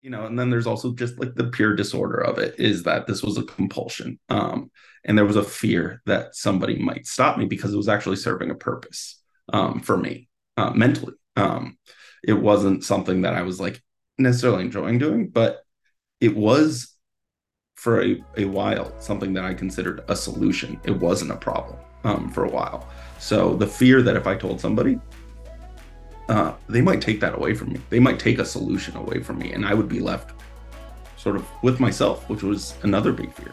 And then there's also just like the pure disorder of it is that this was a compulsion. And there was a fear that somebody might stop me because it was actually serving a purpose for me mentally. It wasn't something that I was like necessarily enjoying doing, but it was for a while something that I considered a solution. It wasn't a problem for a while. So the fear that if I told somebody, they might take that away from me. They might take a solution away from me, and I would be left sort of with myself, which was another big fear.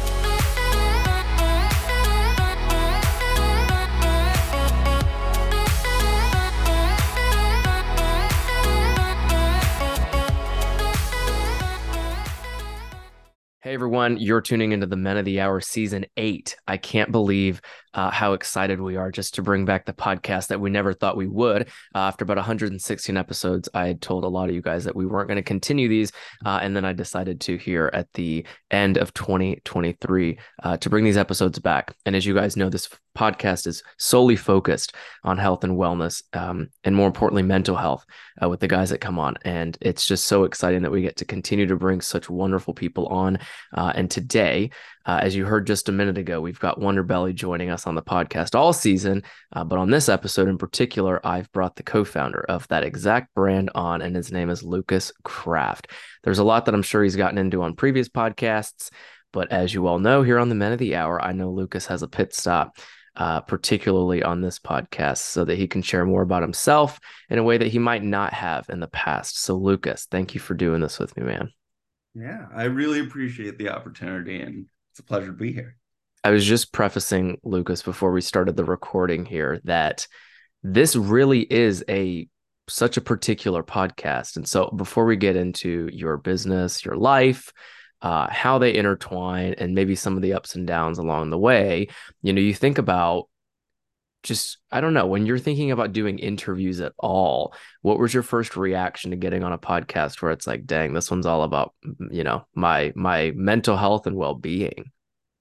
Hey everyone, you're tuning into the Men of the Hour Season 8. I can't believe how excited we are just to bring back the podcast that we never thought we would. After about 116 episodes, I had told a lot of you guys that we weren't going to continue these, and then I decided to here at the end of 2023 to bring these episodes back. And as you guys know, this podcast is solely focused on health and wellness, and more importantly, mental health with the guys that come on. And it's just so exciting that we get to continue to bring such wonderful people on. And today, as you heard just a minute ago, we've got Wonderbelly joining us on the podcast all season. But on this episode in particular, I've brought the co-founder of that exact brand on, and his name is Lucas Kraft. There's a lot that I'm sure he's gotten into on previous podcasts. But as you all know, here on the Men of the Hour, I know Lucas has a pit stop, particularly on this podcast, so that he can share more about himself in a way that he might not have in the past. So Lucas, thank you for doing this with me, man. Yeah, I really appreciate the opportunity, and it's a pleasure to be here. I was just prefacing, Lucas, before we started the recording here, that this really is such a particular podcast. And so before we get into your business, your life, how they intertwine, and maybe some of the ups and downs along the way, you think about just, I don't know, when you're thinking about doing interviews at all, what was your first reaction to getting on a podcast where it's like, dang, this one's all about, my mental health and well-being?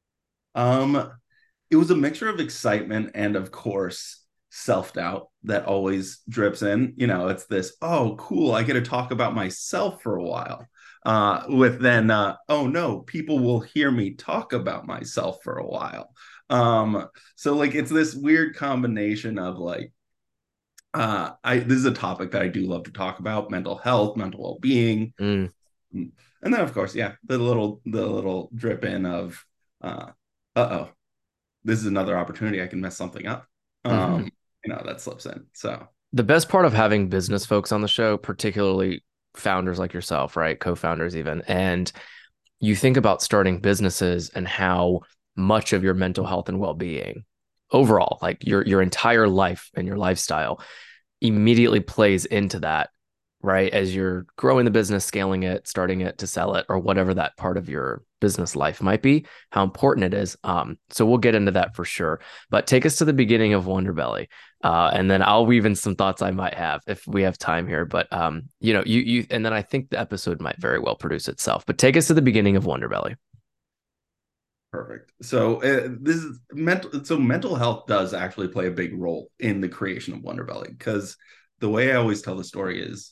It was a mixture of excitement and, of course, self-doubt that always drips in. It's this, oh, cool, I get to talk about myself for a while. With then, oh no, people will hear me talk about myself for a while. So like it's this weird combination of like, this is a topic that I do love to talk about: mental health, mental well-being. Mm. And then of course, yeah, the little drip in of uh-oh, this is another opportunity I can mess something up. Mhm. That slips in. So The best part of having business folks on the show, particularly founders like yourself, right? Co-founders even, and you think about starting businesses and how much of your mental health and well-being overall, like your entire life and your lifestyle, immediately plays into that, right? As you're growing the business, scaling it, starting it to sell it, or whatever that part of your business life might be, how important it is. So we'll get into that for sure. But take us to the beginning of Wonderbelly, and then I'll weave in some thoughts I might have if we have time here. But you, and then I think the episode might very well produce itself. But take us to the beginning of Wonderbelly. perfect. So this is mental. So mental health does actually play a big role in the creation of Wonderbelly, because the way I always tell the story is,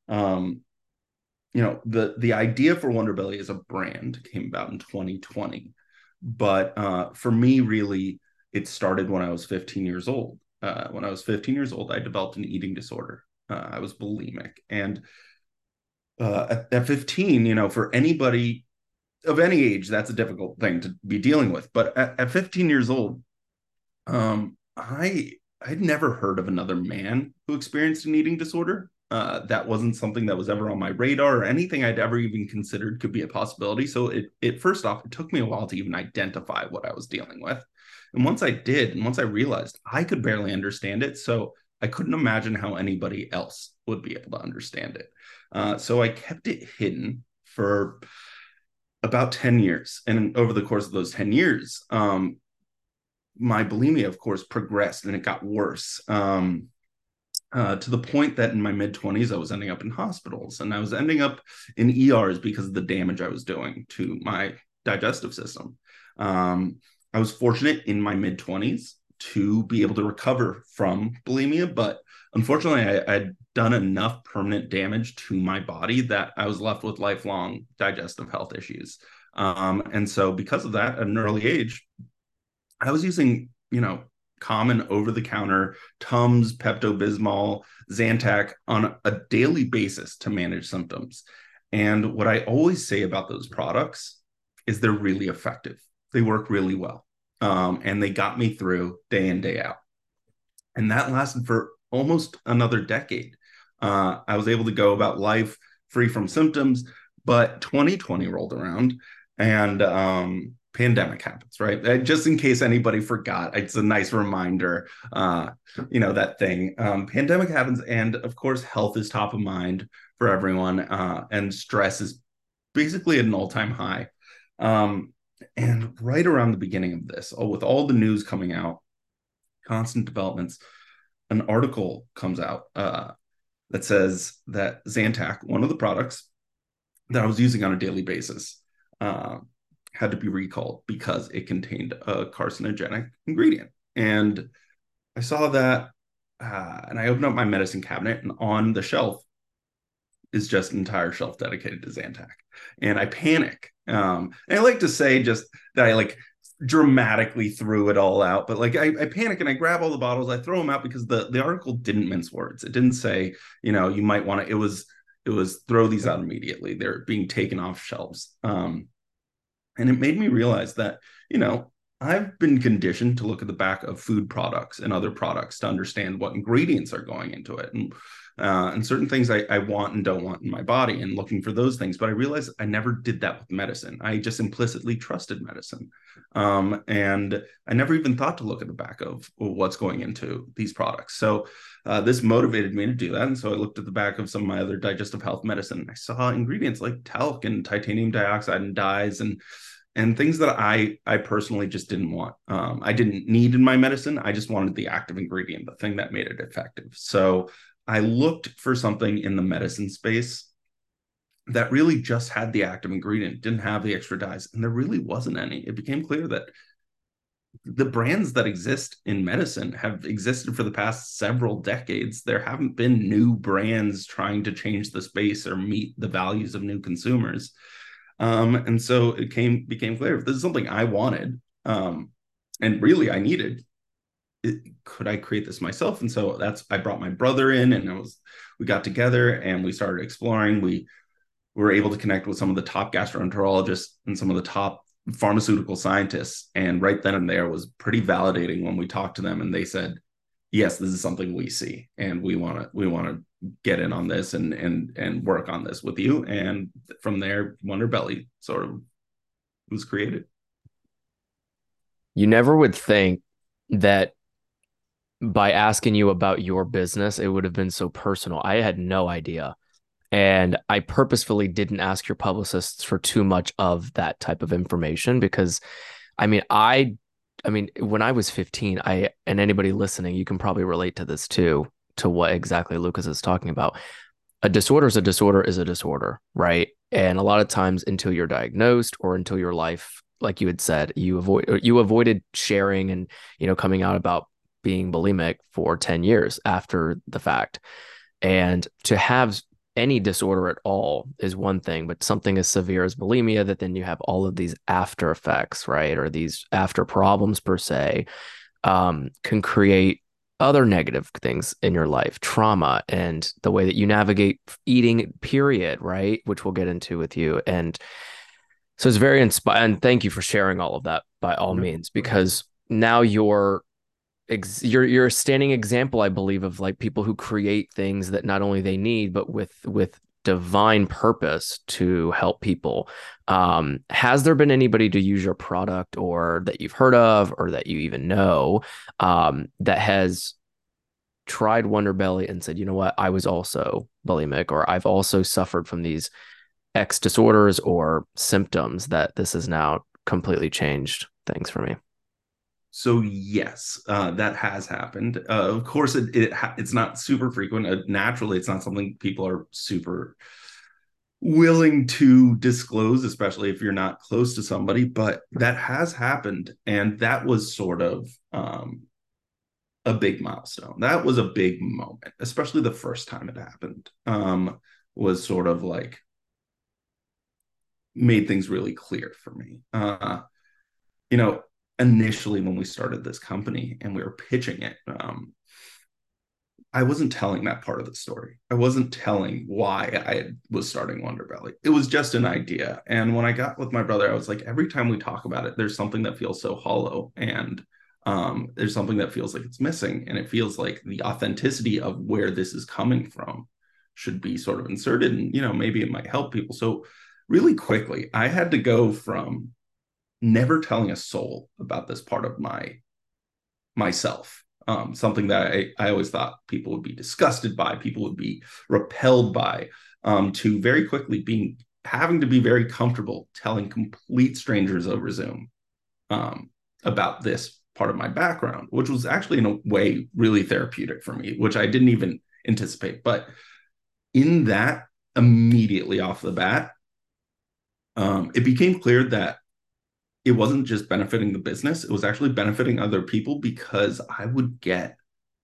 the idea for Wonderbelly as a brand came about in 2020, but for me, really, it started when I was 15 years old. When I was 15 years old, I developed an eating disorder. I was bulimic, and at 15, for anybody of any age, that's a difficult thing to be dealing with. But at 15 years old, I'd never heard of another man who experienced an eating disorder. That wasn't something that was ever on my radar or anything I'd ever even considered could be a possibility. So it first off, it took me a while to even identify what I was dealing with. And once I did, and once I realized, I could barely understand it. So I couldn't imagine how anybody else would be able to understand it. So I kept it hidden for about 10 years. And over the course of those 10 years, my bulimia, of course, progressed and it got worse. To the point that in my mid-20s, I was ending up in hospitals, and I was ending up in ERs because of the damage I was doing to my digestive system. I was fortunate in my mid-20s to be able to recover from bulimia, but unfortunately, I had done enough permanent damage to my body that I was left with lifelong digestive health issues. And so because of that, at an early age, I was using, common over-the-counter Tums, Pepto-Bismol, Zantac on a daily basis to manage symptoms. And what I always say about those products is they're really effective. They work really well. And they got me through day in, day out. And that lasted for almost another decade. I was able to go about life free from symptoms, but 2020 rolled around and pandemic happens, right? Just in case anybody forgot, it's a nice reminder, that thing. Pandemic happens, and of course, health is top of mind for everyone, and stress is basically at an all-time high. And right around the beginning of this, with all the news coming out, constant developments, an article comes out that says that Zantac, one of the products that I was using on a daily basis, had to be recalled because it contained a carcinogenic ingredient. And I saw that, and I opened up my medicine cabinet, and on the shelf is just an entire shelf dedicated to Zantac. And I panic. And I like to say just that I dramatically threw it all out, but I panic and I grab all the bottles, I throw them out because the article didn't mince words. It didn't say, you might want to, it was throw these out immediately. They're being taken off shelves. And it made me realize that, I've been conditioned to look at the back of food products and other products to understand what ingredients are going into it. And certain things I want and don't want in my body, and looking for those things. But I realized I never did that with medicine. I just implicitly trusted medicine. And I never even thought to look at the back of what's going into these products. So this motivated me to do that. And so I looked at the back of some of my other digestive health medicine, and I saw ingredients like talc and titanium dioxide and dyes and things that I personally just didn't want. I didn't need in my medicine. I just wanted the active ingredient, the thing that made it effective. So I looked for something in the medicine space that really just had the active ingredient, didn't have the extra dyes, and there really wasn't any. It became clear that the brands that exist in medicine have existed for the past several decades. There haven't been new brands trying to change the space or meet the values of new consumers. And so it became clear, if this is something I wanted, and really I needed, could I create this myself? And so I brought my brother in, and we got together and we started exploring. We were able to connect with some of the top gastroenterologists and some of the top pharmaceutical scientists. And right then and there was pretty validating when we talked to them, and they said, yes, this is something we see, and we want to get in on this and work on this with you. And from there, Wonderbelly sort of was created. You never would think that by asking you about your business, it would have been so personal. I had no idea. And I purposefully didn't ask your publicists for too much of that type of information because, when I was 15, and anybody listening, you can probably relate to this too, to what exactly Lucas is talking about. A disorder is a disorder, right? And a lot of times until you're diagnosed or until your life, like you had said, you avoided sharing and, coming out about being bulimic for 10 years after the fact. And to have any disorder at all is one thing, but something as severe as bulimia, that then you have all of these after effects, right? Or these after problems per se, can create other negative things in your life, trauma, and the way that you navigate eating, period, right? Which we'll get into with you. And so it's very inspiring. And thank you for sharing all of that by all means, because now you're a standing example, I believe, of people who create things that not only they need, but with divine purpose to help people. Has there been anybody to use your product, or that you've heard of, or that you even know, that has tried Wonderbelly and said, you know what, I was also bulimic, or I've also suffered from these X disorders or symptoms, that this has now completely changed things for me? So yes, that has happened. Of course, it's not super frequent. Naturally, it's not something people are super willing to disclose, especially if you're not close to somebody. But that has happened, and that was sort of a big milestone. That was a big moment, especially the first time it happened. Was sort of like made things really clear for me. You know, initially when we started this company and we were pitching it, I wasn't telling that part of the story. I wasn't telling why I was starting Wonderbelly. It was just an idea. And when I got with my brother, I was like, every time we talk about it, there's something that feels so hollow, and there's something that feels like it's missing. And it feels like the authenticity of where this is coming from should be sort of inserted. And, maybe it might help people. So, really quickly, I had to go from never telling a soul about this part of myself, something that I always thought people would be disgusted by, people would be repelled by, to very quickly having to be very comfortable telling complete strangers over Zoom, about this part of my background, which was actually in a way really therapeutic for me, which I didn't even anticipate. But in that, immediately off the bat, it became clear that it wasn't just benefiting the business, it was actually benefiting other people, because I would get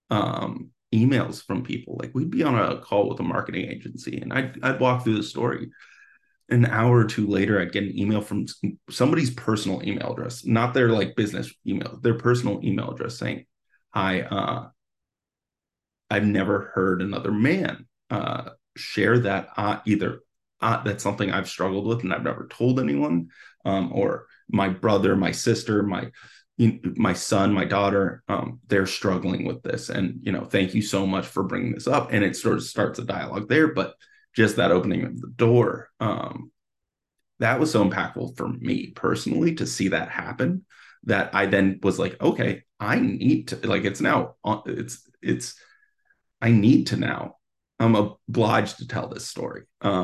emails from people. Like, we'd be on a call with a marketing agency, and I'd walk through the story. An hour or two later, I'd get an email from somebody's personal email address, not their like business email, their personal email address, saying, "Hi, I've never heard another man share that, either that's something I've struggled with and I've never told anyone, or my brother, my sister, my son, my daughter, they're struggling with this, and thank you so much for bringing this up." And it sort of starts a dialogue there. But just that opening of the door, that was so impactful for me personally to see that happen, that I then was like, okay, I need to, like, it's now, it's I need to now, I'm obliged to tell this story.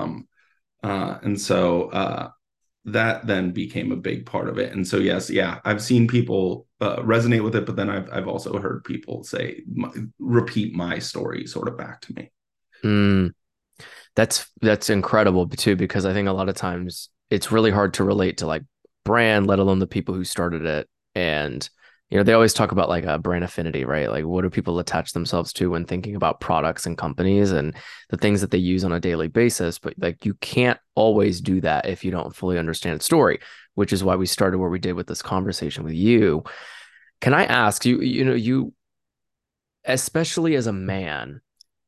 And so that then became a big part of it. And so, yes, yeah, I've seen people resonate with it, but then I've also heard people repeat my story sort of back to me. Mm, that's incredible too, because I think a lot of times it's really hard to relate to like brand, let alone the people who started it. And they always talk about like a brand affinity, right? Like, what do people attach themselves to when thinking about products and companies and the things that they use on a daily basis? But like, you can't always do that if you don't fully understand its story, which is why we started where we did with this conversation with you. Can I ask you, you, especially as a man,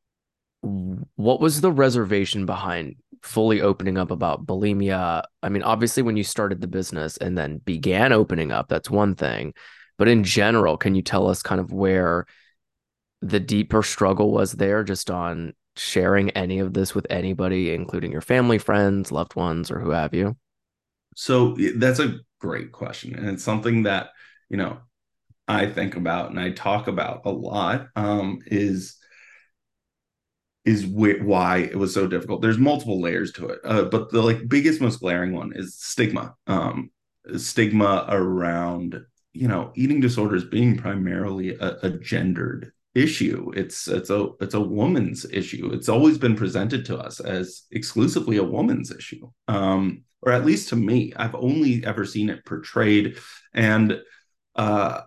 what was the reservation behind fully opening up about bulimia? I mean, obviously, when you started the business and then began opening up, that's one thing. But in general, can you tell us kind of where the deeper struggle was there, just on sharing any of this with anybody, including your family, friends, loved ones, or who have you? So that's a great question. And it's something that, you know, I think about and I talk about a lot, why it was so difficult. There's multiple layers to it, but the like biggest, most glaring one is stigma. Stigma around eating disorders being primarily a gendered issue. It's a woman's issue. It's always been presented to us as exclusively a woman's issue, or at least to me. I've only ever seen it portrayed, and uh,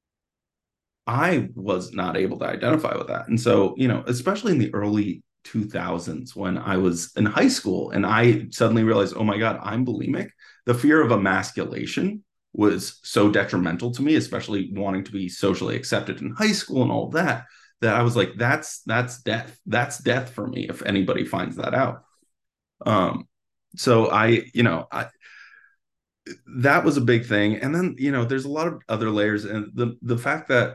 I was not able to identify with that. And so, especially in the early 2000s when I was in high school and I suddenly realized, oh my God, I'm bulimic, the fear of emasculation was so detrimental to me, especially wanting to be socially accepted in high school and all that, that I was like, that's death. That's death for me if anybody finds that out. So that was a big thing. And then, there's a lot of other layers, and the fact that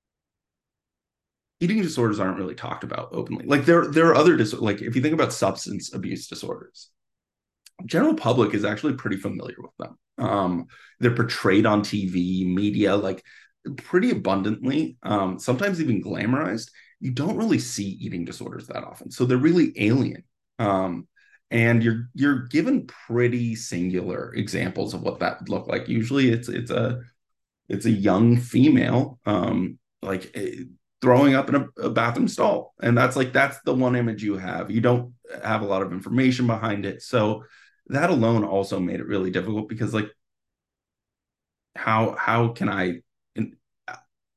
eating disorders aren't really talked about openly. Like there are other like if you think about substance abuse disorders, general public is actually pretty familiar with them. They're portrayed on TV, media, like pretty abundantly, sometimes even glamorized. You don't really see eating disorders that often, so they're really alien. And you're given pretty singular examples of what that would look like. Usually, it's a young female, like throwing up in a bathroom stall, and that's the one image you have. You don't have a lot of information behind it, so that alone also made it really difficult, because like how can I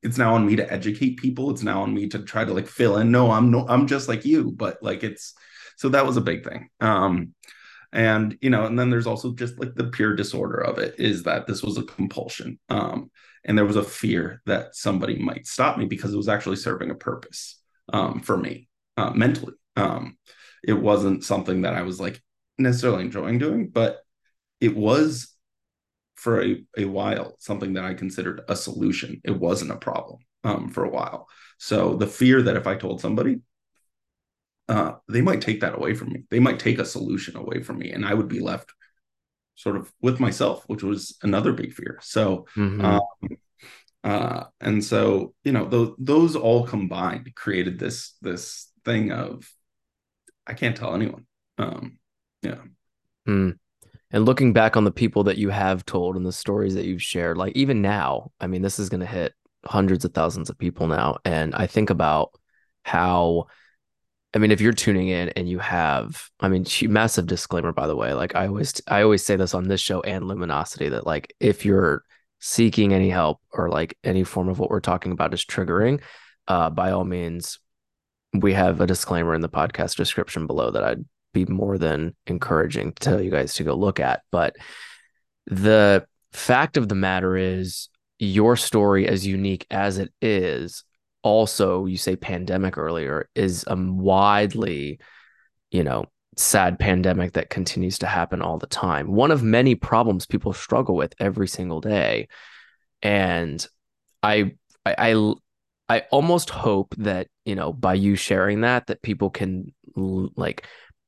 it's now on me to educate people. It's now on me to try to like fill in. No, I'm just like you, but like it's so that was a big thing. And and then there's also just like the pure disorder of it is that this was a compulsion. And there was a fear that somebody might stop me because it was actually serving a purpose for me mentally. It wasn't something that I was like necessarily enjoying doing, but it was for a while something that I considered a solution. It wasn't a problem for a while. So the fear that if I told somebody, they might take that away from me. They might take a solution away from me, and I would be left sort of with myself, which was another big fear. So, Mm-hmm. and so those all combined created this thing of I can't tell anyone. Yeah. Mm. And looking back on the people that you have told and the stories that you've shared, like even now, I mean, this is going to hit hundreds of thousands of people now. And I think about how, I mean, if you're tuning in and you have, I mean, massive disclaimer, by the way, like I always say this on this show and Luminosity that like, if you're seeking any help or like any form of what we're talking about is triggering, by all means, we have a disclaimer in the podcast description below that I'd be more than encouraging to tell you guys to go look at. But the fact of the matter is, your story, as unique as it is, also, you say pandemic earlier, is a widely, you know, sad pandemic that continues to happen all the time. One of many problems people struggle with every single day. And I, I, I almost hope that, by you sharing that people can like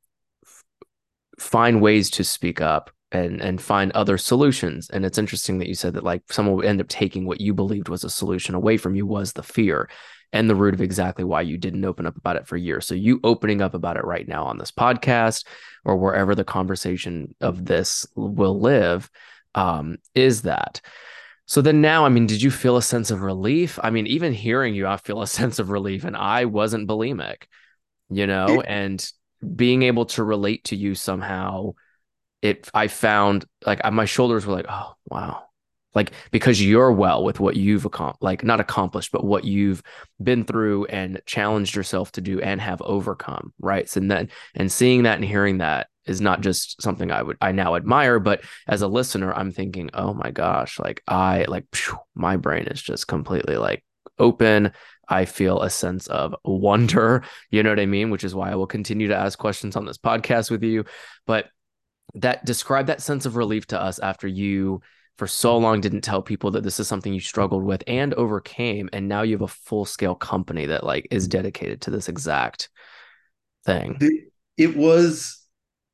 find ways to speak up and find other solutions. And it's interesting that you said that like someone would end up taking what you believed was a solution away from you was the fear and the root of exactly why you didn't open up about it for years. So you opening up about it right now on this podcast or wherever the conversation of this will live, is that. So then now, I mean, did you feel a sense of relief? I mean, even hearing you, I feel a sense of relief, and I wasn't bulimic, and being able to relate to you somehow, I found like my shoulders were like, oh, wow. Like, because you're well with what you've like not accomplished, but what you've been through and challenged yourself to do and have overcome. Right. So then, and seeing that and hearing that is not just something I now admire, but as a listener, I'm thinking, oh my gosh, like my brain is just completely like open. I feel a sense of wonder, you know what I mean? Which is why I will continue to ask questions on this podcast with you. But describe that sense of relief to us after you for so long didn't tell people that this is something you struggled with and overcame, and now you have a full-scale company that like is dedicated to this exact thing. It was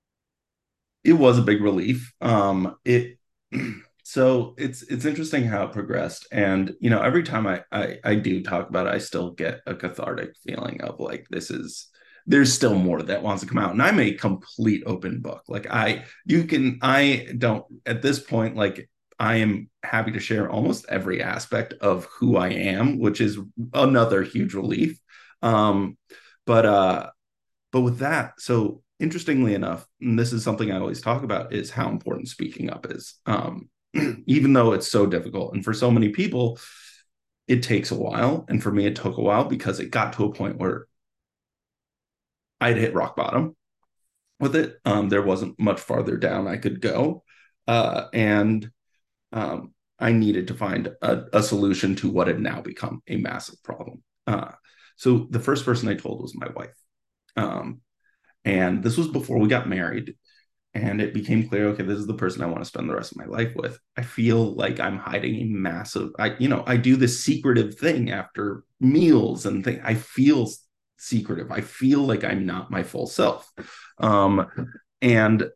a big relief. It so it's interesting how it progressed, and every time I do talk about it, I still get a cathartic feeling of like there's still more that wants to come out, and I'm a complete open book. Like I don't at this point, like I am happy to share almost every aspect of who I am, which is another huge relief. Um, but with that, so interestingly enough, and this is something I always talk about, is how important speaking up is. Even though it's so difficult, and for so many people, it takes a while. And for me, it took a while because it got to a point where I'd hit rock bottom with it. There wasn't much farther down I could go. And I needed to find a solution to what had now become a massive problem. So the first person I told was my wife. And this was before we got married. And it became clear, okay, this is the person I want to spend the rest of my life with. I feel like I'm hiding a massive, I do this secretive thing after meals and things. I feel secretive. I feel like I'm not my full self. And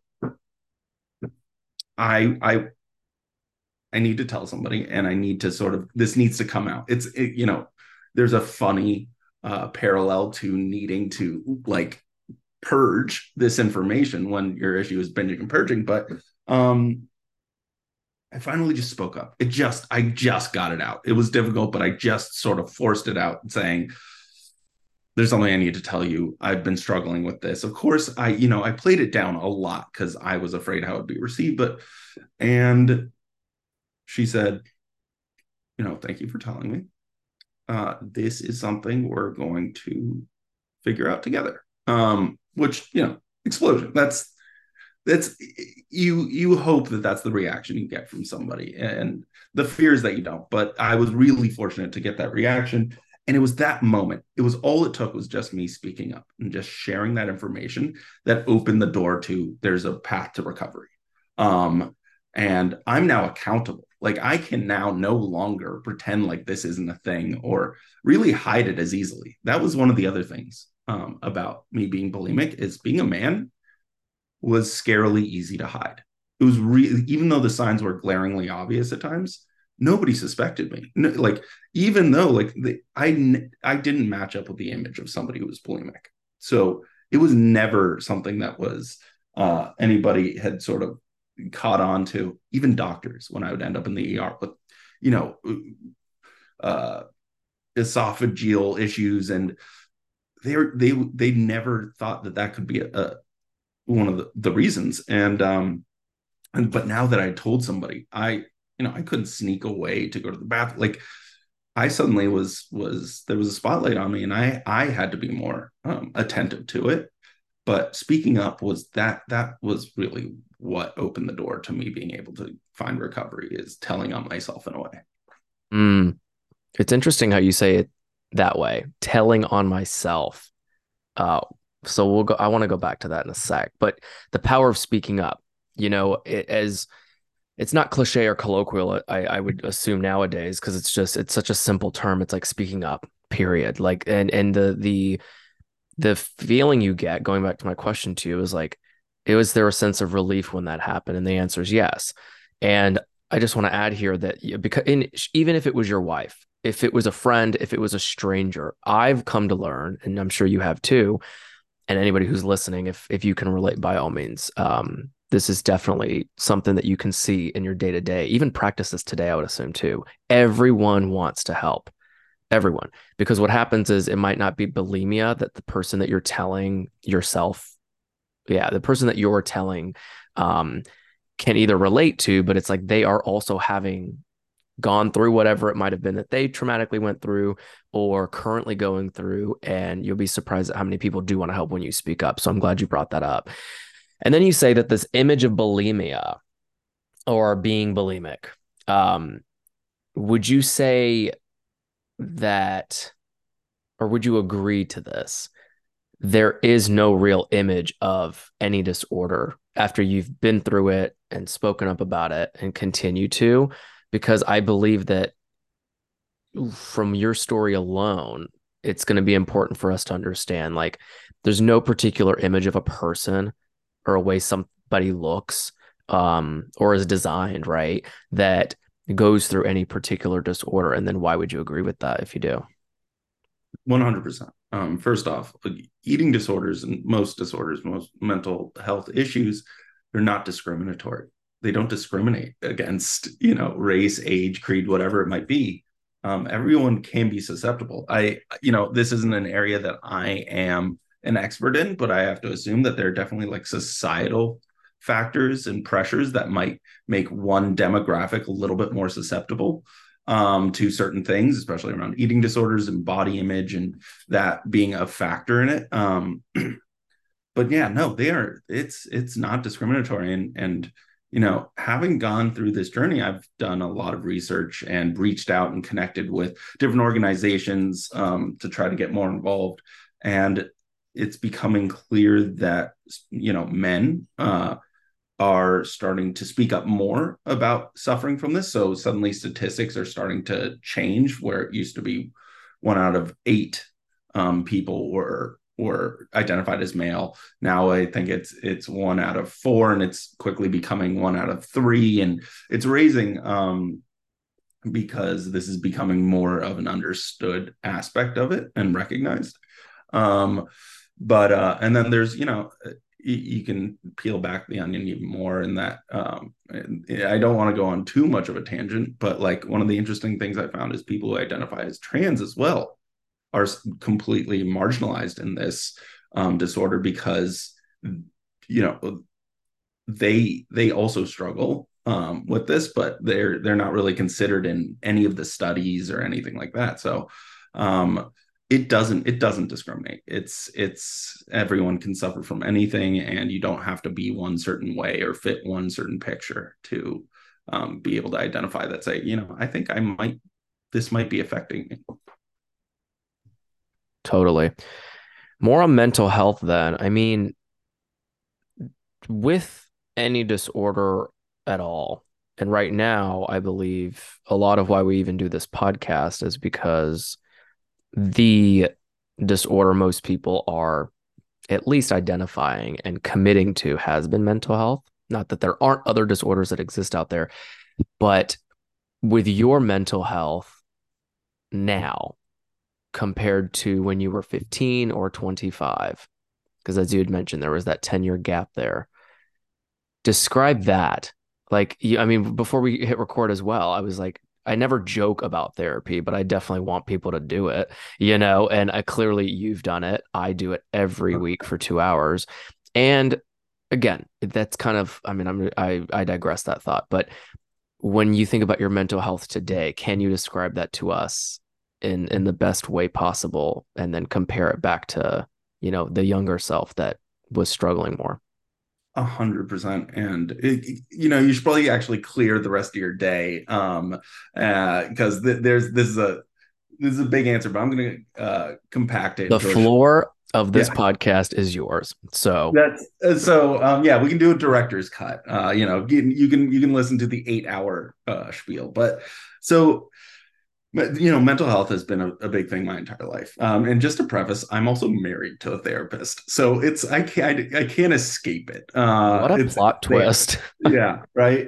I need to tell somebody, and I need to this needs to come out. There's a funny parallel to needing to like purge this information when your issue is binging and purging. But I finally just spoke up. I just got it out. It was difficult, but I just sort of forced it out, saying, there's something I need to tell you. I've been struggling with this. Of course, I played it down a lot because I was afraid how it would be received. And she said, thank you for telling me. this is something we're going to figure out together. Which, explosion. That's you hope that that's the reaction you get from somebody, and the fear is that you don't. But I was really fortunate to get that reaction, and it was that moment. It was all it took was just me speaking up and just sharing that information that opened the door to there's a path to recovery. And I'm now accountable. Like, I can now no longer pretend like this isn't a thing or really hide it as easily. That was one of the other things about me being bulimic, is being a man was scarily easy to hide. It was really, even though the signs were glaringly obvious at times, nobody suspected me. No, like, even though I didn't match up with the image of somebody who was bulimic, so it was never something that was anybody had sort of caught on to. Even doctors, when I would end up in the ER with, you know, uh, esophageal issues, and they never thought that could be a one of the reasons. And but now that I told somebody, I couldn't sneak away to go to the bathroom. Like, I suddenly was there was a spotlight on me, and I had to be more attentive to it. But speaking up was that was really what opened the door to me being able to find recovery, is telling on myself in a way. Mm. It's interesting how you say it that way, telling on myself. Uh, so we'll go. I want to go back to that in a sec. But the power of speaking up, as it's not cliche or colloquial, I would assume nowadays, because it's such a simple term. It's like speaking up, period. Like, and the feeling you get, going back to my question to you, is like, was there a sense of relief when that happened? And the answer is yes. And I just want to add here that, because even if it was your wife, if it was a friend, if it was a stranger, I've come to learn, and I'm sure you have too, and anybody who's listening, if you can relate, by all means, this is definitely something that you can see in your day to day, even practices today, I would assume too. Everyone wants to help. Everyone. Because what happens is, it might not be bulimia that the person that you're telling yourself, the person that you're telling can either relate to, but it's like they are also having gone through whatever it might have been that they traumatically went through or currently going through. And you'll be surprised at how many people do want to help when you speak up. So I'm glad you brought that up. And then you say that this image of bulimia, or being bulimic, would you say that, or would you agree to this? There is no real image of any disorder after you've been through it and spoken up about it and continue to, because I believe that from your story alone, it's going to be important for us to understand, like, there's no particular image of a person or a way somebody looks or is designed, right, that goes through any particular disorder. And then why would you agree with that if you do? 100%. First off, eating disorders and most disorders, most mental health issues, they're not discriminatory. They don't discriminate against, race, age, creed, whatever it might be. Everyone can be susceptible. This isn't an area that I am an expert in, but I have to assume that there are definitely, like, societal factors and pressures that might make one demographic a little bit more susceptible to certain things, especially around eating disorders and body image, and that being a factor in it. But yeah, no, it's not discriminatory. And having gone through this journey, I've done a lot of research and reached out and connected with different organizations to try to get more involved. And it's becoming clear that, men are starting to speak up more about suffering from this. So suddenly statistics are starting to change, where it used to be 1 out of 8 people were identified as male. Now I think it's 1 out of 4, and it's quickly becoming 1 out of 3, and it's raising because this is becoming more of an understood aspect of it and recognized. But and then there's, you can peel back the onion even more in that. I don't want to go on too much of a tangent, but, like, one of the interesting things I found is people who identify as trans as well are completely marginalized in this disorder, because, they also struggle with this, but they're not really considered in any of the studies or anything like that. So It doesn't discriminate. It's everyone can suffer from anything, and you don't have to be one certain way or fit one certain picture to be able to identify that, say, I think this might be affecting me. Totally. More on mental health then. I mean, with any disorder at all, and right now, I believe a lot of why we even do this podcast is because the disorder most people are at least identifying and committing to has been mental health. Not that there aren't other disorders that exist out there, but with your mental health now compared to when you were 15 or 25, because as you had mentioned, there was that 10-year gap there. Describe that. Like, I mean, before we hit record as well, I was like, I never joke about therapy, but I definitely want people to do it, and I clearly you've done it. I do it every week for 2 hours. And again, that's kind of, I mean, I digress that thought, but when you think about your mental health today, can you describe that to us in the best way possible and then compare it back to, the younger self that was struggling more? 100%. And you should probably actually clear the rest of your day, because this is a big answer, but I'm going to compact it The into a floor of this yeah. podcast is yours. So That's so yeah, we can do a director's cut. You can listen to the 8 hour spiel, but so mental health has been a big thing my entire life. And just to preface, I'm also married to a therapist, so I can't escape it. what a It's plot there. twist. Yeah, right.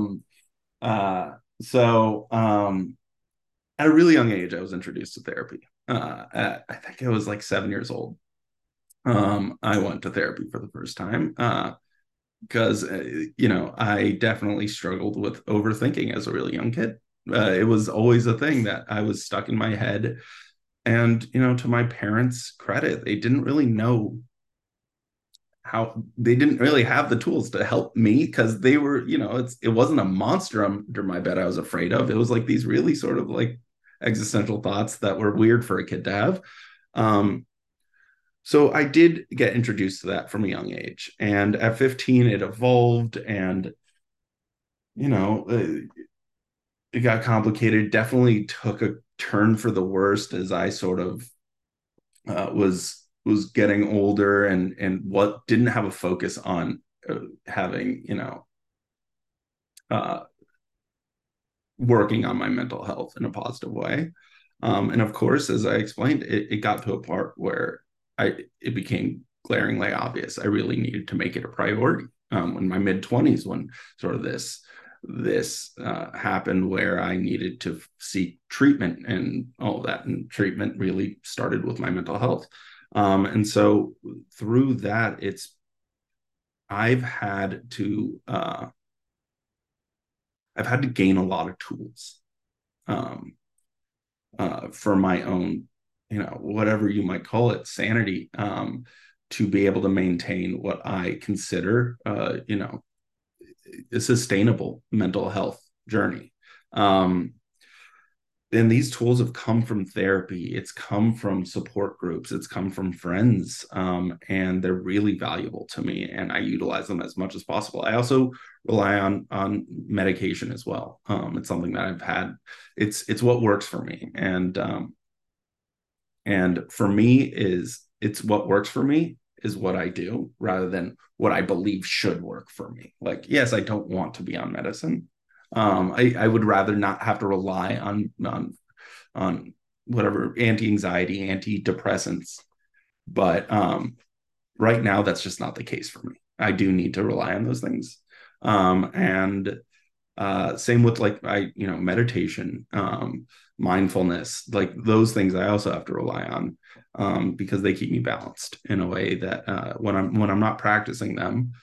So at a really young age, I was introduced to therapy. I think I was like 7 years old. I went to therapy for the first time because I definitely struggled with overthinking as a really young kid. It was always a thing that I was stuck in my head. And, to my parents' credit, they didn't really have the tools to help me because they were, it wasn't a monster under my bed I was afraid of. It was like these really sort of like existential thoughts that were weird for a kid to have. Um, so I did get introduced to that from a young age. And at 15, it evolved, and, you know, uh, it got complicated. Definitely took a turn for the worst as I sort of was getting older, and what didn't have a focus on having uh, working on my mental health in a positive way. And of course, as I explained, it got to a part where it became glaringly obvious I really needed to make it a priority. In my mid 20s, when sort of this happened, where I needed to seek treatment and all of that. And treatment really started with my mental health. And so through that, I've had to uh, I've had to gain a lot of tools um, for my own, whatever you might call it, sanity, to be able to maintain what I consider, a sustainable mental health journey. Um, and these tools have come from therapy. It's come from support groups. It's come from friends, and they're really valuable to me. And I utilize them as much as possible. I also rely on medication as well. It's something that I've had. It's what works for me, and for me it's what works for me is what I do rather than what I believe should work for me. Like, yes, I don't want to be on medicine. I would rather not have to rely on whatever anti-anxiety, antidepressants. But right now, that's just not the case for me. I do need to rely on those things. And same with like meditation, mindfulness, like those things I also have to rely on, because they keep me balanced in a way that when I'm not practicing them,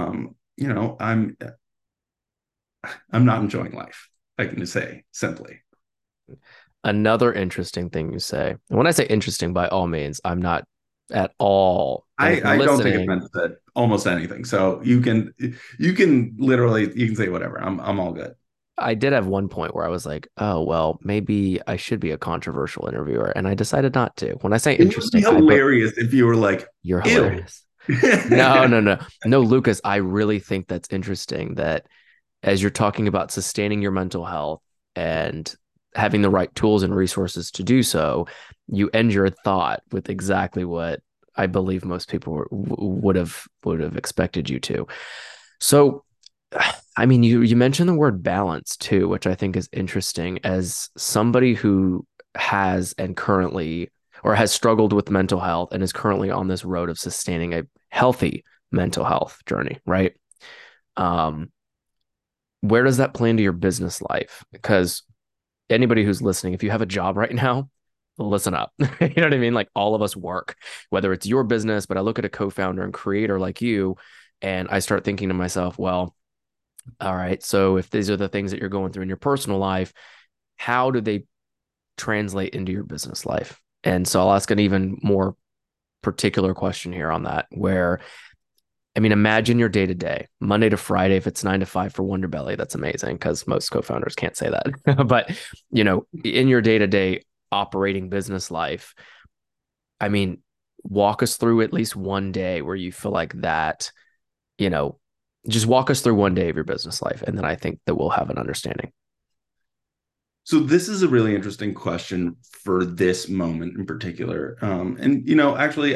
I'm not enjoying life. I can just say simply. Another interesting thing you say. And when I say interesting, by all means, I'm not at all. And if you're I don't take listening, offense at almost anything. So you can literally you can say whatever. I'm all good. I did have one point where I was like, oh, well, maybe I should be a controversial interviewer. And I decided not to. When I say It would be interesting, hilarious if you were like, you're ew. hilarious. No, no, no. No, Lucas, I really think that's interesting that as you're talking about sustaining your mental health and having the right tools and resources to do so, you end your thought with exactly what I believe most people would have expected you to. So, I mean, you mentioned the word balance too, which I think is interesting as somebody who has and currently or has struggled with mental health and is currently on this road of sustaining a healthy mental health journey, right? Um, where does that play into your business life? Because anybody who's listening, if you have a job right now, listen up. You know what I mean? Like all of us work, whether it's your business, but I look at a co-founder and creator like you, and I start thinking to myself, well, all right, so if these are the things that you're going through in your personal life, how do they translate into your business life? And so I'll ask an even more particular question here on that, where I mean, imagine your day to day, Monday to Friday. If it's 9 to 5 for Wonderbelly, that's amazing because most co-founders can't say that. But in your day to day operating business life, I mean, walk us through at least one day where you feel like that. You know, just walk us through one day of your business life, and then I think that we'll have an understanding. So this is a really interesting question for this moment in particular. And actually,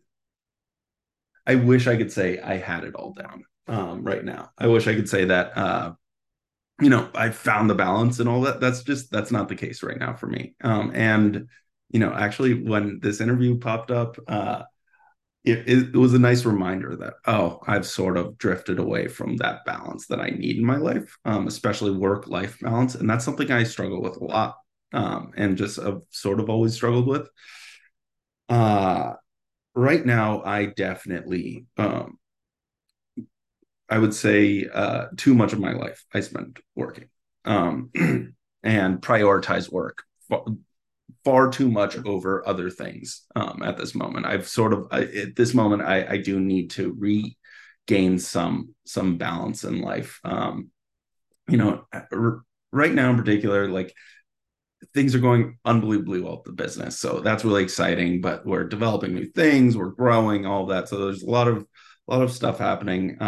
I wish I could say I had it all down right now. I wish I could say that I found the balance and all that. That's not the case right now for me. And actually, when this interview popped up, it was a nice reminder that, oh, I've sort of drifted away from that balance that I need in my life, especially work-life balance. And that's something I struggle with a lot, and just have sort of always struggled with. Uh, right now, I definitely, I would say, too much of my life I spend working, um, and prioritize work far too much over other things at this moment. At this moment I do need to regain some balance in life. You know, right now in particular, like things are going unbelievably well with the business, so that's really exciting. But we're developing new things, we're growing, all that. So there's a lot of stuff happening.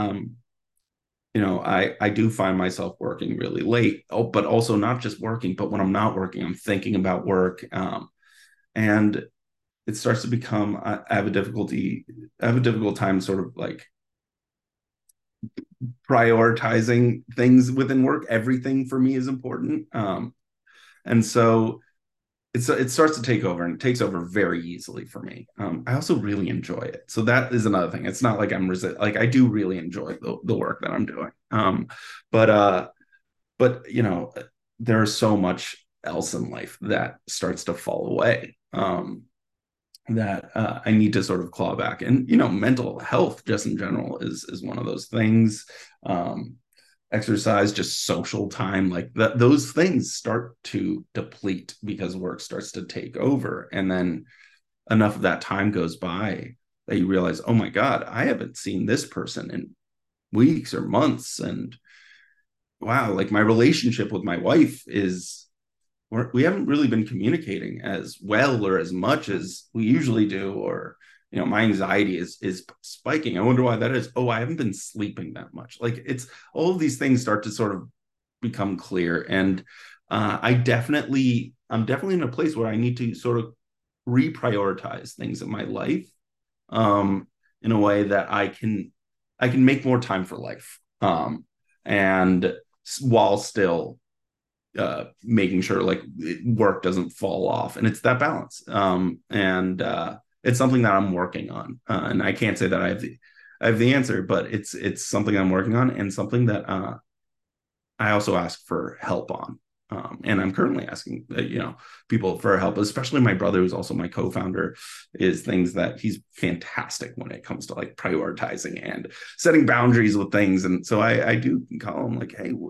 I do find myself working really late. Oh, but also not just working, but when I'm not working, I'm thinking about work. And it starts to become I have a difficult time sort of like prioritizing things within work. Everything for me is important. And so it starts to take over, and it takes over very easily for me. I also really enjoy it. So that is another thing. It's not like like I do really enjoy the work that I'm doing. But there's so much else in life that starts to fall away. That I need to sort of claw back. And mental health, just in general, is one of those things. Um, Exercise, just social time, like those things start to deplete because work starts to take over, and then enough of that time goes by that you realize, oh my God, I haven't seen this person in weeks or months, and wow, like my relationship with my wife is we haven't really been communicating as well or as much as we usually do. Or my anxiety is spiking. I wonder why that is. Oh, I haven't been sleeping that much. Like, it's all of these things start to sort of become clear. And I'm definitely in a place where I need to sort of reprioritize things in my life, in a way that I can make more time for life, and while still making sure like work doesn't fall off. And it's that balance. And it's something that I'm working on. And I can't say that I have the answer, but it's something I'm working on, and something that I also ask for help on. And I'm currently asking people for help, especially my brother, who's also my co-founder. Is things that he's fantastic when it comes to like prioritizing and setting boundaries with things. And so I do call him like, hey,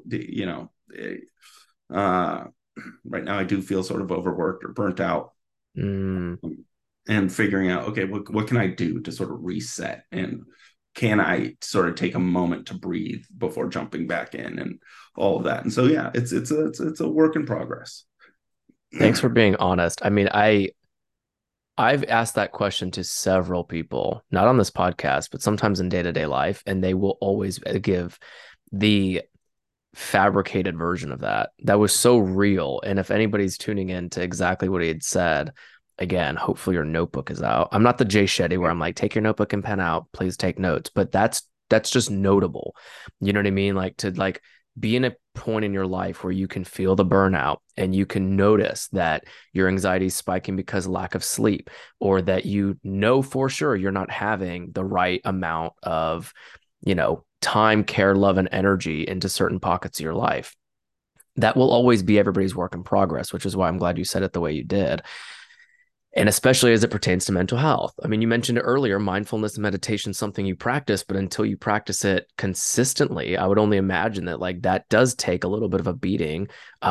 uh, right now I do feel sort of overworked or burnt out, Mm. and figuring out, okay, what can I do to sort of reset and can I sort of take a moment to breathe before jumping back in and all of that. And so yeah, it's a work in progress. Thanks for being honest. I mean, I've asked that question to several people, not on this podcast, but sometimes in day-to-day life, and they will always give the fabricated version of that. That was so real. And if anybody's tuning in to exactly what he had said, again, hopefully your notebook is out. I'm not the Jay Shetty where I'm like, take your notebook and pen out, please take notes. But that's just notable. You know what I mean? Like to like be in a point in your life where you can feel the burnout and you can notice that your anxiety is spiking because of lack of sleep, or that you know for sure you're not having the right amount of, time, care, love, and energy into certain pockets of your life. That will always be everybody's work in progress, which is why I'm glad you said it the way you did. And especially as it pertains to mental health. I mean, you mentioned earlier, mindfulness and meditation is something you practice, but until you practice it consistently, I would only imagine that like that does take a little bit of a beating.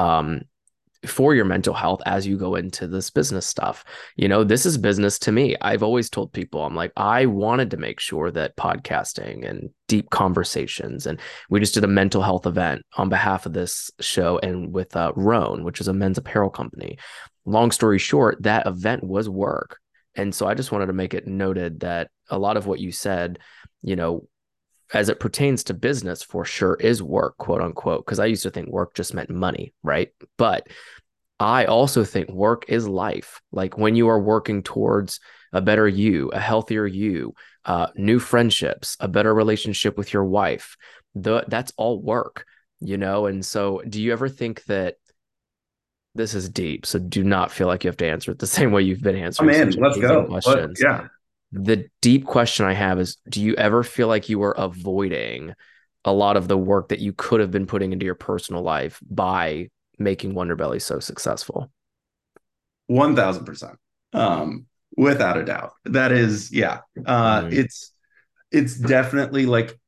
For your mental health as you go into this business stuff. This is business to me. I've always told people, I'm like, I wanted to make sure that podcasting and deep conversations, and we just did a mental health event on behalf of this show and with Roan, which is a men's apparel company. Long story short, that event was work. And so I just wanted to make it noted that a lot of what you said, you know, as it pertains to business, for sure is work, quote unquote, because I used to think work just meant money, right? But I also think work is life. Like when you are working towards a better you, a healthier you, new friendships, a better relationship with your wife, that's all work, And so do you ever think that this is deep? So do not feel like you have to answer it the same way you've been I'm answering in. such Let's amazing go. But questions. yeah, The deep question I have is, do you ever feel like you are avoiding a lot of the work that you could have been putting into your personal life by making Wonderbelly so successful? 1000%. Without a doubt. That is, yeah. Mhm. It's definitely like,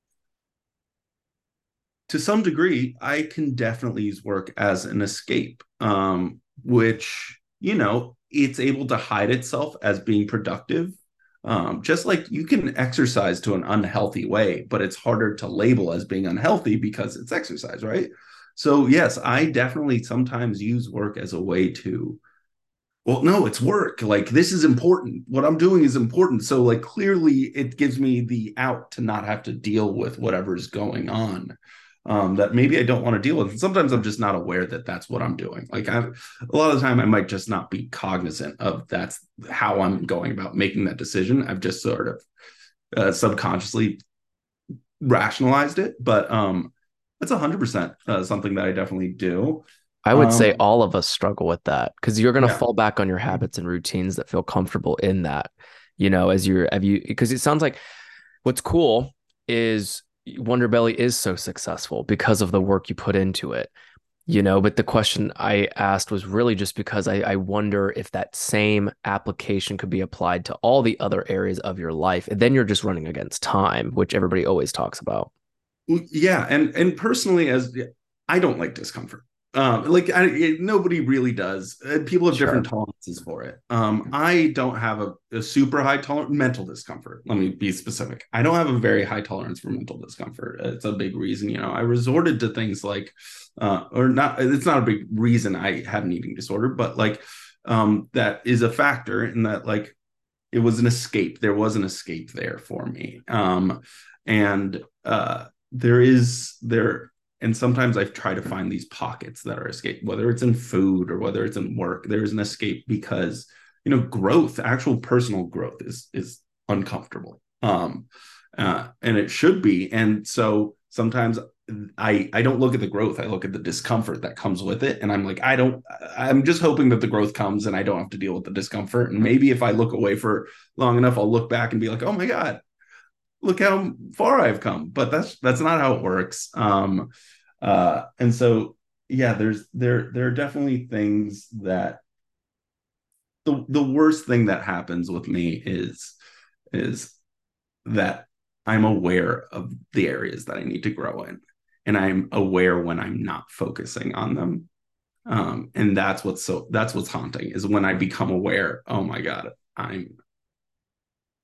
to some degree, I can definitely use work as an escape, which, it's able to hide itself as being productive. Just like you can exercise to an unhealthy way, but it's harder to label as being unhealthy because it's exercise, right? So, yes, I definitely sometimes use work as a way to, well, no, it's work. Like, this is important. What I'm doing is important. So, like, clearly it gives me the out to not have to deal with whatever's going on, that maybe I don't want to deal with. And sometimes I'm just not aware that that's what I'm doing. Like, a lot of the time I might just not be cognizant of that's how I'm going about making that decision. I've just sort of subconsciously rationalized it. But that's 100% something that I definitely do. I would say Um, all of us struggle with that because you're going to yeah. fall back on your habits and routines that feel comfortable in that, because it sounds like what's cool is Wonder Belly is so successful because of the work you put into it, but the question I asked was really just because I wonder if that same application could be applied to all the other areas of your life. And then you're just running against time, which everybody always talks about. Yeah, and personally, as I don't like discomfort. Nobody really does. People have different Sure. tolerances for it. I don't have a super high tolerance mental discomfort. Let me be specific. I don't have a very high tolerance for mental discomfort. It's a big reason. I resorted to things like, or not. It's not a big reason I had an eating disorder, but like, that is a factor in that. Like, it was an escape. There was an escape there for me. And there, and sometimes I've tried to find these pockets that are escape, whether it's in food or whether it's in work. There's an escape because growth, actual personal growth, is uncomfortable, and it should be. And so sometimes I don't look at the growth, I look at the discomfort that comes with it, and I'm like, I'm just hoping that the growth comes and I don't have to deal with the discomfort. And maybe if I look away for long enough, I'll look back and be like, oh my god, look how far I've come. But that's not how it works. And so yeah, there are definitely things that the worst thing that happens with me is that I'm aware of the areas that I need to grow in, and I'm aware when I'm not focusing on them. And that's what's haunting, is when I become aware, oh my god, I'm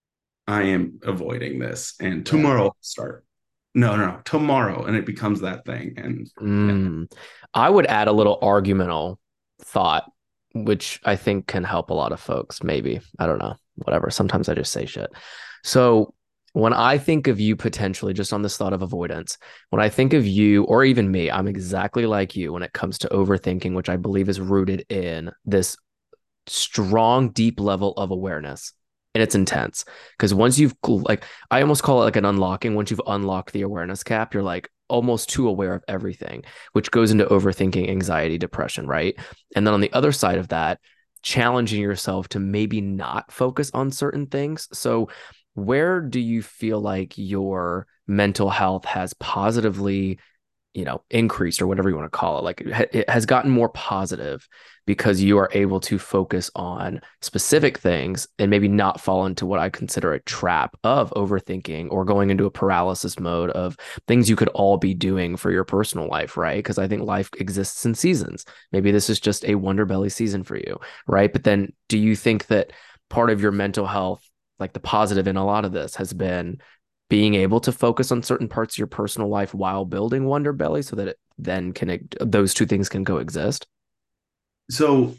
I am avoiding this, and Yeah. tomorrow I'll start. No, no, no, tomorrow, and it becomes that thing. And yeah. I would add a little argumental thought, which I think can help a lot of folks. Maybe. I don't know. Whatever. Sometimes I just say shit. So when I think of you potentially just on this thought of avoidance, when I think of you or even me, I'm exactly like you when it comes to overthinking, which I believe is rooted in this strong, deep level of awareness. And it's intense because once you've like, I almost call it like an unlocking. Once you've unlocked the awareness cap, you're like almost too aware of everything, which goes into overthinking, anxiety, depression, right? And then on the other side of that, challenging yourself to maybe not focus on certain things. So, where do you feel like your mental health has positively increased or whatever you want to call it, like it has gotten more positive because you are able to focus on specific things and maybe not fall into what I consider a trap of overthinking or going into a paralysis mode of things you could all be doing for your personal life, right? Because I think life exists in seasons. Maybe this is just a Wonder Belly season for you, right? But then do you think that part of your mental health, like the positive in a lot of this, has been being able to focus on certain parts of your personal life while building Wonder Belly so that it then can those two things can coexist? So,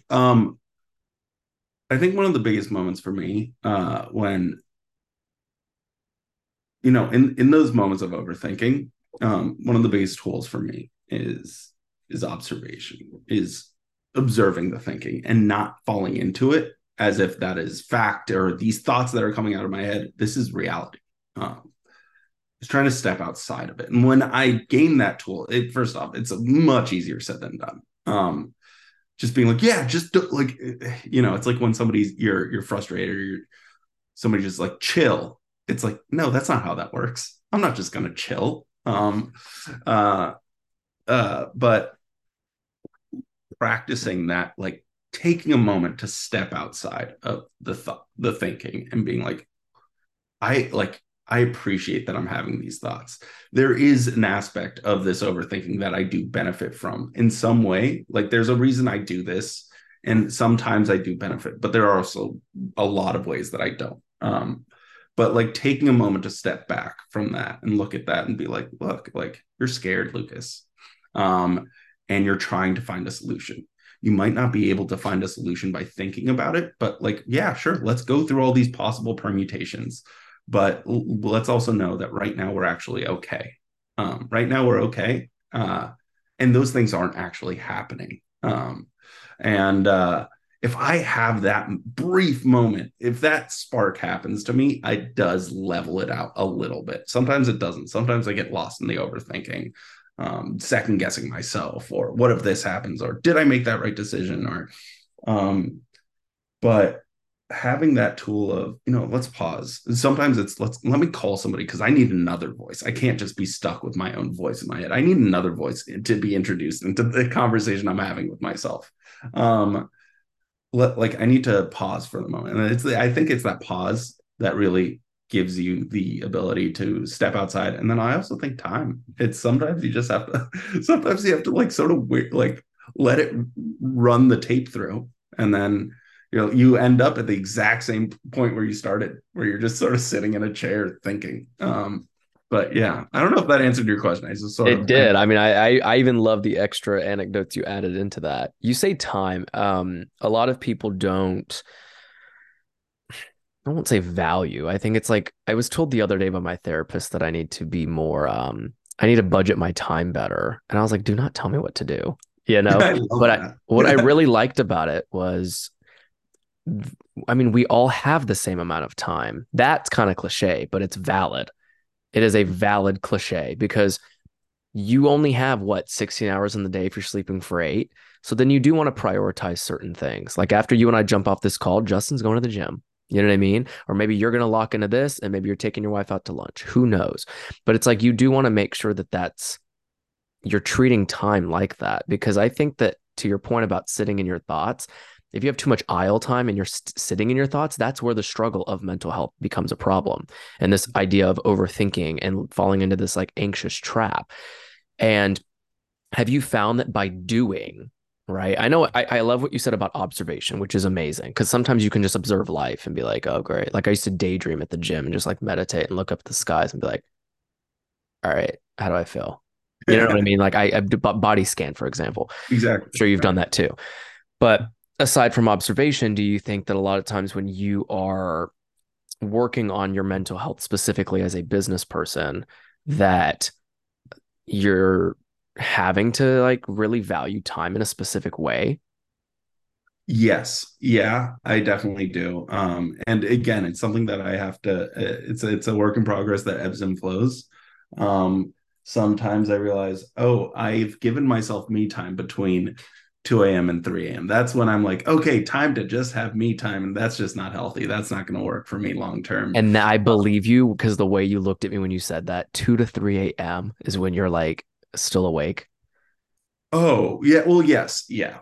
I think one of the biggest moments for me, when in those moments of overthinking, one of the biggest tools for me is observation, is observing the thinking and not falling into it as if that is fact or these thoughts that are coming out of my head. This is reality. Is trying to step outside of it. And when I gain that tool, first off, it's much easier said than done. Just being like, yeah, just like, it's like when you're frustrated or somebody just like chill. It's like, no, that's not how that works. I'm not just gonna chill. Uh, but practicing that, like taking a moment to step outside of the thinking and being like, I appreciate that I'm having these thoughts. There is an aspect of this overthinking that I do benefit from in some way. Like there's a reason I do this, and sometimes I do benefit, but there are also a lot of ways that I don't. But like taking a moment to step back from that and look at that and be like, look, like you're scared, Lucas, and you're trying to find a solution. You might not be able to find a solution by thinking about it, but like, yeah, sure, let's go through all these possible permutations, but let's also know that right now we're actually okay. Right now we're okay. And those things aren't actually happening. And if I have that brief moment, if that spark happens to me, it does level it out a little bit. Sometimes it doesn't. Sometimes I get lost in the overthinking, second guessing myself, or what if this happens, or did I make that right decision, or but having that tool of let's pause. Sometimes it's let me call somebody because I need another voice. I can't just be stuck with my own voice in my head. I need another voice to be introduced into the conversation I'm having with myself. Like I need to pause for the moment, and I think it's that pause that really gives you the ability to step outside. And then I also think time. It's sometimes you just have to sometimes you have to like sort of like let it run the tape through, and then you end up at the exact same point where you started, where you're just sort of sitting in a chair thinking. But yeah, I don't know if that answered your question. I just sort It of did. I mean, I even love the extra anecdotes you added into that. You say time. A lot of people don't, I won't say value. I think it's like I was told the other day by my therapist that I need to be more I need to budget my time better. And I was like, do not tell me what to do, you know? I love But what I that. really liked about it was, I mean, we all have the same amount of time. That's kind of cliche, but it's valid. It is a valid cliche because you only have what 16 hours in the day if you're sleeping for 8. So then you do want to prioritize certain things. Like after you and I jump off this call, Justin's going to the gym. You know what I mean? Or maybe you're going to lock into this and maybe you're taking your wife out to lunch. Who knows? But it's like you do want to make sure that you're treating time like that, because I think that to your point about sitting in your thoughts, if you have too much idle time and you're sitting in your thoughts, that's where the struggle of mental health becomes a problem. And this idea of overthinking and falling into this like anxious trap. And have you found that by doing Right. I know. I love what you said about observation, which is amazing because sometimes you can just observe life and be like, oh, great. Like I used to daydream at the gym and just like meditate and look up at the skies and be like, all right, how do I feel? You know what I mean? Like I do body scan, for example. I'm Exactly. sure you've done Right. that too. But aside from observation, do you think that a lot of times when you are working on your mental health specifically as a business person, that you're having to like really value time in a specific way? Yes, yeah, I definitely do. And again, it's something that I have to. It's a work in progress that ebbs and flows. Um, Sometimes I realize, oh, I've given myself me time between 2 a.m. and 3 a.m. That's when I'm like, okay, time to just have me time, and that's just not healthy. That's not going to work for me long term. And I believe you because the way you looked at me when you said that 2 to 3 a.m. is when you're like still awake. Oh, yeah, well, yes, yeah.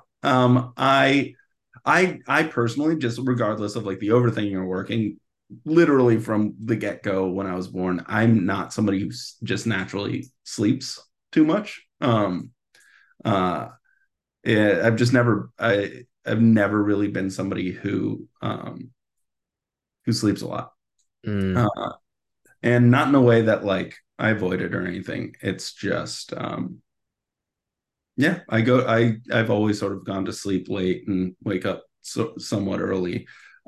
I personally, just regardless of like the overthinking or working, literally from the get-go when I was born, I'm not somebody who just naturally sleeps too much. Uh yeah, I've never really been somebody who sleeps a lot. Mm. Uh and not in a way that like I avoid it or anything. It's just yeah, I've always sort of gone to sleep late and wake up somewhat early.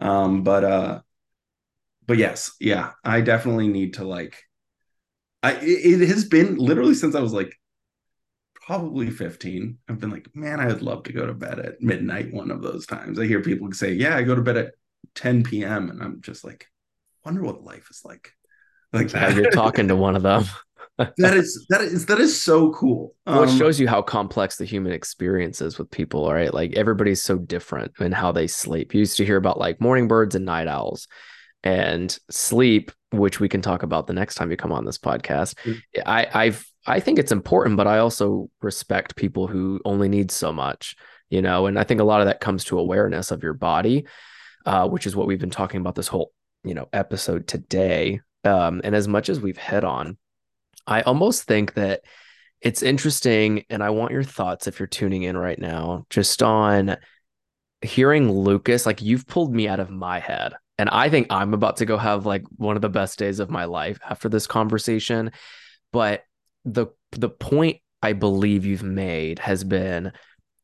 But yes, yeah, I definitely need to like it has been literally since I was like probably 15. I've been like, man, I would love to go to bed at midnight one of those times. I hear people say, yeah, I go to bed at 10 p.m. and I'm just like, wonder what life is like Yeah, you're that. talking to one of them. That is so cool. Well, it shows you how complex the human experience is with people, right? Like everybody's so different in how they sleep. You used to hear about like morning birds and night owls and sleep, which we can talk about the next time you come on this podcast. I think it's important, but I also respect people who only need so much, and I think a lot of that comes to awareness of your body, which is what we've been talking about this whole, episode today. And as much as we've hit on, I almost think that it's interesting, and I want your thoughts if you're tuning in right now, just on hearing Lucas. Like you've pulled me out of my head, and I think I'm about to go have like one of the best days of my life after this conversation. But the point I believe you've made has been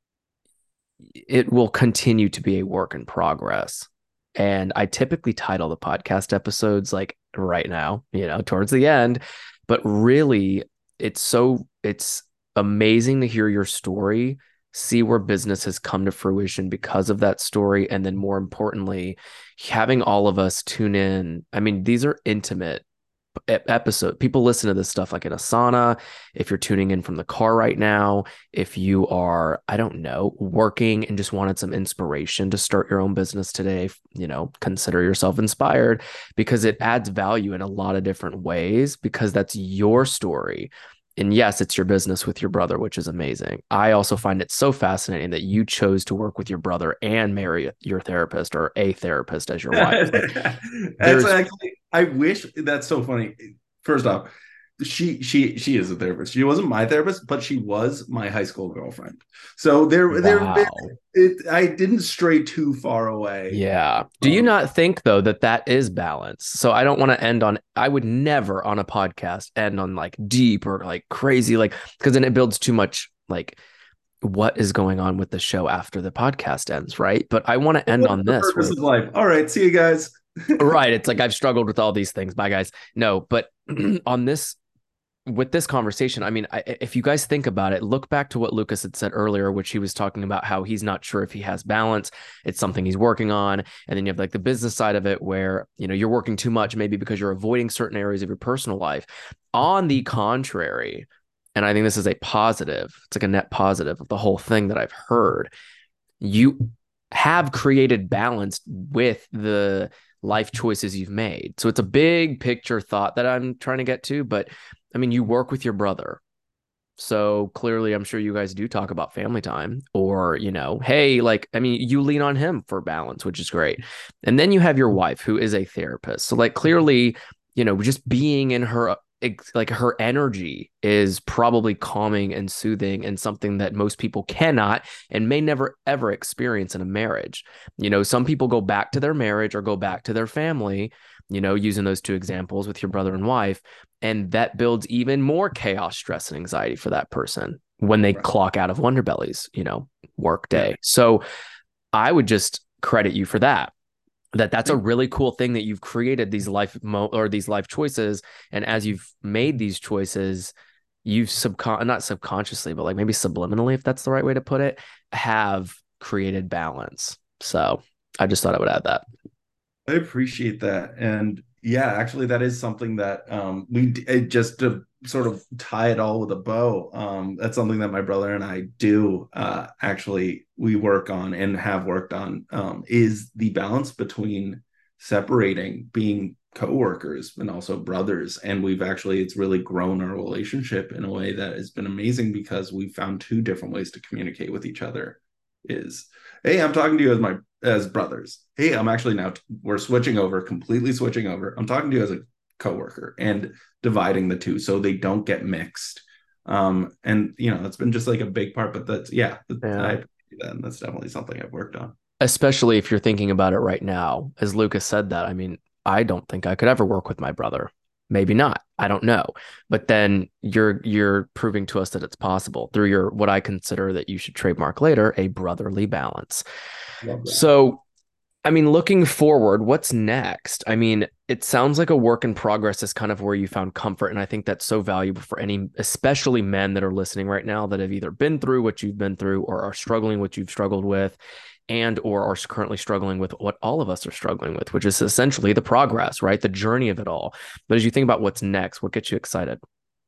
it will continue to be a work in progress. And I typically title the podcast episodes like right now, towards the end. But really, it's amazing to hear your story, see where business has come to fruition because of that story. And then more importantly, having all of us tune in. I mean, these are intimate episode. People listen to this stuff like in a sauna. If you're tuning in from the car right now, if you are, I don't know, working and just wanted some inspiration to start your own business today, consider yourself inspired because it adds value in a lot of different ways because that's your story. And yes, it's your business with your brother, which is amazing. I also find it so fascinating that you chose to work with your brother and marry your therapist or a therapist as your wife. Like That's there's actually I wish that's so funny. First off, she is a therapist. She wasn't my therapist, but she was my high school girlfriend. So wow. I didn't stray too far away. Yeah. Do you Um, not think though that is balance? So I don't want to end on, I would never on a podcast end on like deep or like crazy, like, because then it builds too much like what is going on with the show after the podcast ends, right? But I want to end what's on the this purpose where, of life? All right, see you guys. right, it's like I've struggled with all these things. Bye, guys. No, but on this, with this conversation, I mean, if you guys think about it, look back to what Lucas had said earlier, which he was talking about how he's not sure if he has balance. It's something he's working on. And then you have like the business side of it where, you're working too much, maybe because you're avoiding certain areas of your personal life. On the contrary, and I think this is a positive, it's like a net positive of the whole thing that I've heard. You have created balance with the life choices you've made. So it's a big picture thought that I'm trying to get to, but I mean, you work with your brother. So clearly, I'm sure you guys do talk about family time or, hey, like, I mean, you lean on him for balance, which is great. And then you have your wife who is a therapist. So, like, clearly, just being in her like her energy is probably calming and soothing and something that most people cannot and may never ever experience in a marriage. Some people go back to their marriage or go back to their family, using those two examples with your brother and wife, and that builds even more chaos, stress, and anxiety for that person when they clock out of Wonderbelly's, work day. So I would just credit you for that. That's a really cool thing that you've created these these life choices. And as you've made these choices, you've not subconsciously, but like maybe subliminally, if that's the right way to put it, have created balance. So I just thought I would add that. I appreciate that. And yeah, actually, that is something that just to sort of tie it all with a bow. That's something that my brother and I do actually we work on and have worked on is the balance between separating being coworkers and also brothers. And it's really grown our relationship in a way that has been amazing because we found two different ways to communicate with each other. Hey, I'm talking to you as brothers. Hey, we're completely switching over. I'm talking to you as a coworker and dividing the two so they don't get mixed. That's been just like a big part, but I appreciate that. And that's definitely something I've worked on. Especially if you're thinking about it right now, as Lucas said that, I mean, I don't think I could ever work with my brother. Maybe not. I don't know. But then you're proving to us that it's possible through what I consider that you should trademark later, a brotherly balance. So, I mean, looking forward, what's next? I mean, it sounds like a work in progress is kind of where you found comfort. And I think that's so valuable for especially men that are listening right now that have either been through what you've been through or are struggling what you've struggled with and or are currently struggling with what all of us are struggling with, which is essentially the progress, right? The journey of it all. But as you think about what's next, what gets you excited?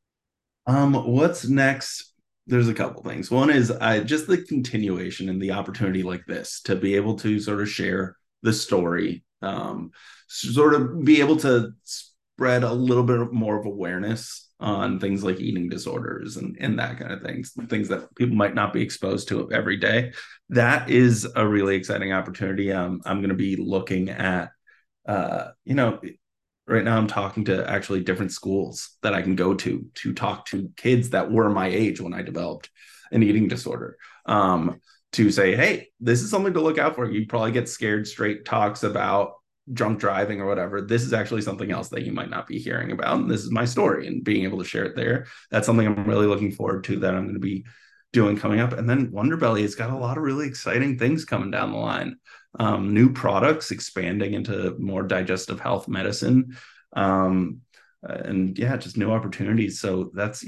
What's next? There's a couple things. One is just the continuation and the opportunity like this to be able to sort of share the story, sort of be able to spread a little bit more of awareness on things like eating disorders and that kind of things that people might not be exposed to every day. That is a really exciting opportunity. I'm going to be looking at, right now I'm talking to actually different schools that I can go to talk to kids that were my age when I developed an eating disorder. To say, hey, this is something to look out for. You probably get scared straight talks about drunk driving or whatever. This is actually something else that you might not be hearing about. And this is my story, and being able to share it there. That's something I'm really looking forward to that I'm going to be doing coming up. And then Wonderbelly has got a lot of really exciting things coming down the line. New products expanding into more digestive health medicine. Just new opportunities. So that's,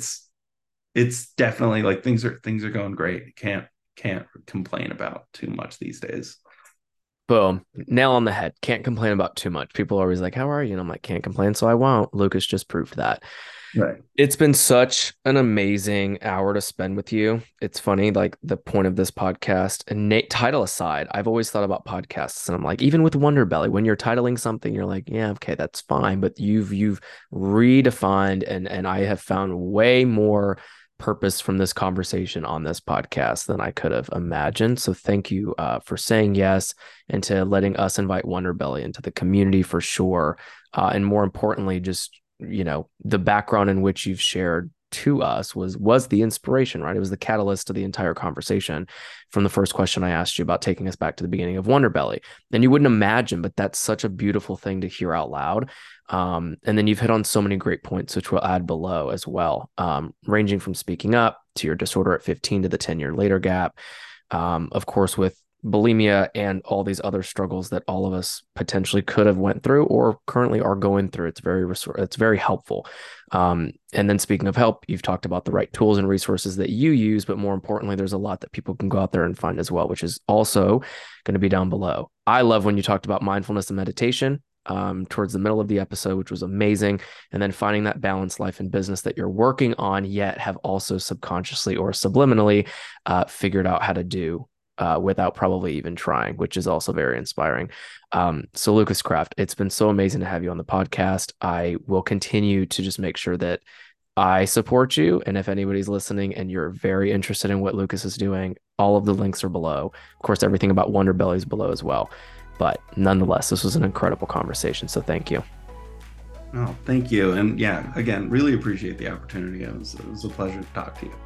it's definitely like things are going great. Can't complain about too much these days. Boom. Nail on the head. Can't complain about too much. People are always like, how are you? And I'm like, can't complain, so I won't. Lucas just proved that. Right. It's been such an amazing hour to spend with you. It's funny, like the point of this podcast, and title aside, I've always thought about podcasts, and I'm like, even with Wonderbelly, when you're titling something, you're like, yeah, okay, that's fine. But you've redefined and I have found way more purpose from this conversation on this podcast than I could have imagined. So thank you for saying yes and to letting us invite Wonderbelly into the community for sure. And more importantly, just, the background in which you've shared to us was the inspiration, right? It was the catalyst to the entire conversation from the first question I asked you about taking us back to the beginning of Wonderbelly. And you wouldn't imagine, but that's such a beautiful thing to hear out loud. And then you've hit on so many great points, which we'll add below as well, ranging from speaking up to your disorder at 15 to the 10-year later gap. Of course, with bulimia and all these other struggles that all of us potentially could have went through or currently are going through. It's very helpful. And then speaking of help, you've talked about the right tools and resources that you use, but more importantly, there's a lot that people can go out there and find as well, which is also going to be down below. I love when you talked about mindfulness and meditation towards the middle of the episode, which was amazing. And then finding that balanced life and business that you're working on, yet have also subconsciously or subliminally figured out how to do without probably even trying, which is also very inspiring. So Lucas Kraft, it's been so amazing to have you on the podcast. I will continue to just make sure that I support you. And if anybody's listening and you're very interested in what Lucas is doing, all of the links are below. Of course, everything about Wonderbelly is below as well. But nonetheless, this was an incredible conversation. So thank you. Oh, thank you. And yeah, again, really appreciate the opportunity. It was a pleasure to talk to you.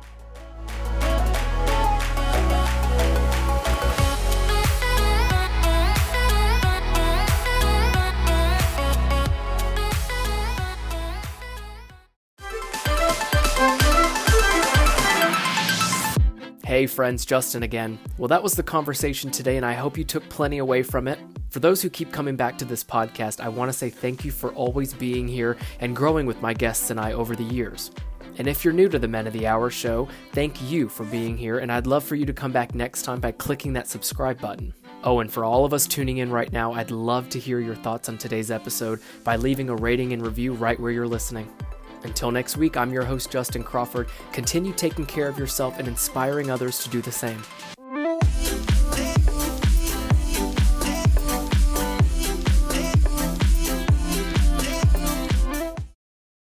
Hey friends, Justin again. Well, that was the conversation today, and I hope you took plenty away from it. For those who keep coming back to this podcast, I want to say thank you for always being here and growing with my guests and I over the years. And if you're new to the Men of the Hour show, thank you for being here, and I'd love for you to come back next time by clicking that subscribe button. Oh, and for all of us tuning in right now, I'd love to hear your thoughts on today's episode by leaving a rating and review right where you're listening. Until next week, I'm your host, Justin Crawford. Continue taking care of yourself and inspiring others to do the same.